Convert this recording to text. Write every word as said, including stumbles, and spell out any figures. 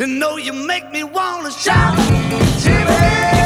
You know you make me wanna shout, Jimmy.